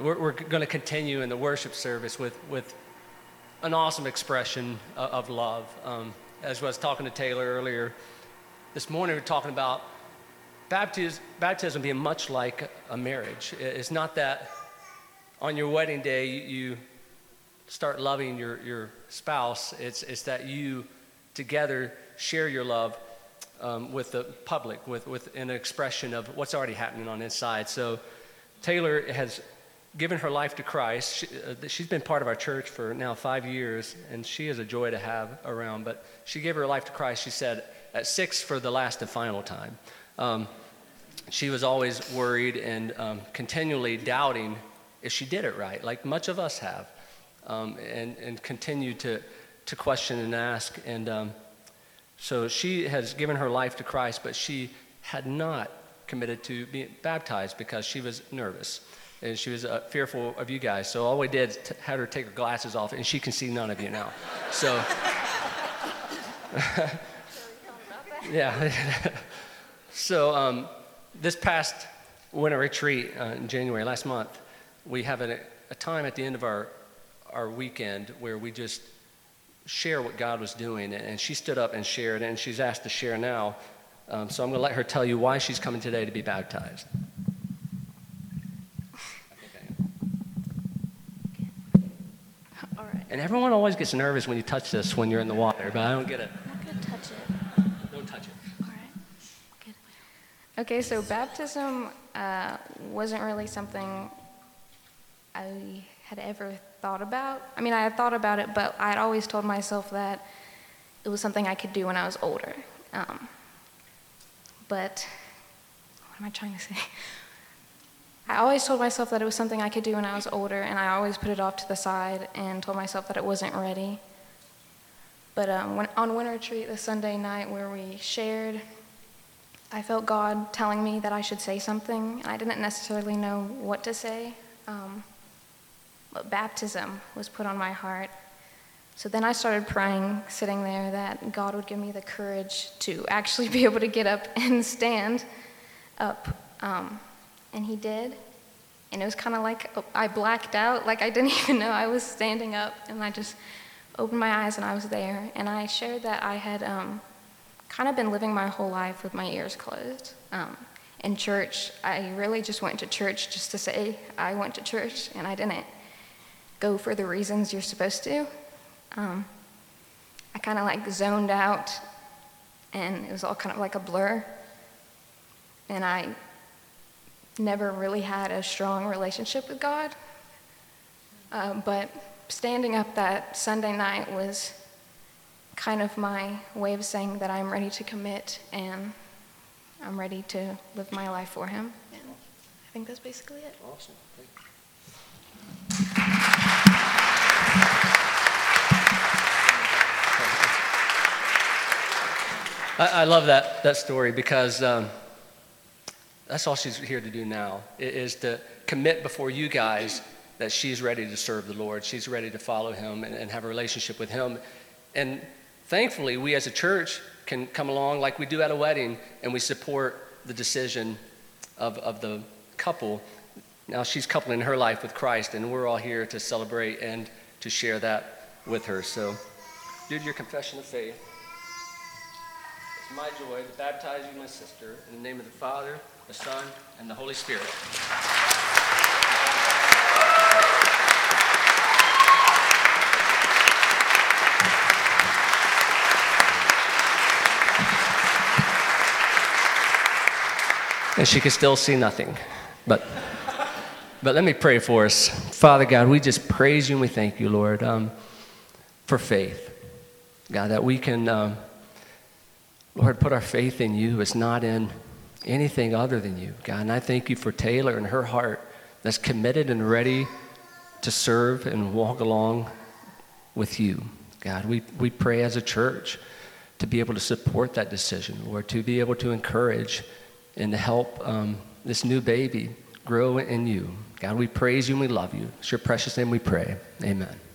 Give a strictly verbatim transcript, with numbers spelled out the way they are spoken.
we're, we're going to continue in the worship service with, with an awesome expression of, of love. Um, as I was talking to Taylor earlier, this morning we were talking about baptism, baptism being much like a marriage. It's not that on your wedding day you start loving your, your spouse. It's, it's that you together share your love um, with the public, with, with an expression of what's already happening on the inside. So Taylor has given her life to Christ. She, uh, she's been part of our church for now five years, and she is a joy to have around. But she gave her life to Christ, she said, at six for the last and final time. Um, she was always worried and um, continually doubting if she did it right, like much of us have, um, and, and continue to, to question and ask. And um, so she has given her life to Christ, but she had not committed to being baptized because she was nervous. And she was uh, fearful of you guys. So all we did is t- had her take her glasses off, and she can see none of you now. So, yeah. So um, this past winter retreat uh, in January, last month, we have a, a time at the end of our, our weekend where we just share what God was doing. And she stood up and shared, and she's asked to share now. Um, so I'm going to let her tell you why she's coming today to be baptized. And everyone always gets nervous when you touch this when you're in the water, but I don't get it. I'm not going to touch it. Don't touch it. All right. Good. Okay, so baptism uh, wasn't really something I had ever thought about. I mean, I had thought about it, but I had always told myself that it was something I could do when I was older. Um, but what am I trying to say? I always told myself that it was something I could do when I was older, and I always put it off to the side and told myself that it wasn't ready. But um, when, on winter retreat, the Sunday night where we shared, I felt God telling me that I should say something, and I didn't necessarily know what to say. Um, but baptism was put on my heart. So then I started praying, sitting there, that God would give me the courage to actually be able to get up and stand up. Um, And he did, and it was kind of like I blacked out, like I didn't even know I was standing up, and I just opened my eyes and I was there, and I shared that I had um, kind of been living my whole life with my ears closed. Um, in church, I really just went to church just to say I went to church, and I didn't go for the reasons you're supposed to. Um, I kind of like zoned out, and it was all kind of like a blur, and I never really had a strong relationship with God. Uh, but standing up that Sunday night was kind of my way of saying that I'm ready to commit and I'm ready to live my life for him. And I think that's basically it. Awesome. Thank you. I, I love that, that story because um, that's all she's here to do now, is to commit before you guys that she's ready to serve the Lord. She's ready to follow him and, and have a relationship with him. And thankfully, we as a church can come along like we do at a wedding, and we support the decision of, of the couple. Now she's coupling her life with Christ, and we're all here to celebrate and to share that with her. So do your confession of faith. It's my joy to baptize you, my sister, in the name of the Father, the Son, and the Holy Spirit. And she can still see nothing, but but let me pray for us. Father God, we just praise you and we thank you, Lord, um, for faith. God, that we can, um, Lord, put our faith in you. It's not in anything other than you, God. And I thank you for Taylor and her heart that's committed and ready to serve and walk along with you. God, we, we pray as a church to be able to support that decision, Lord, to be able to encourage and to help um, this new baby grow in you. God, we praise you and we love you. It's your precious name we pray. Amen.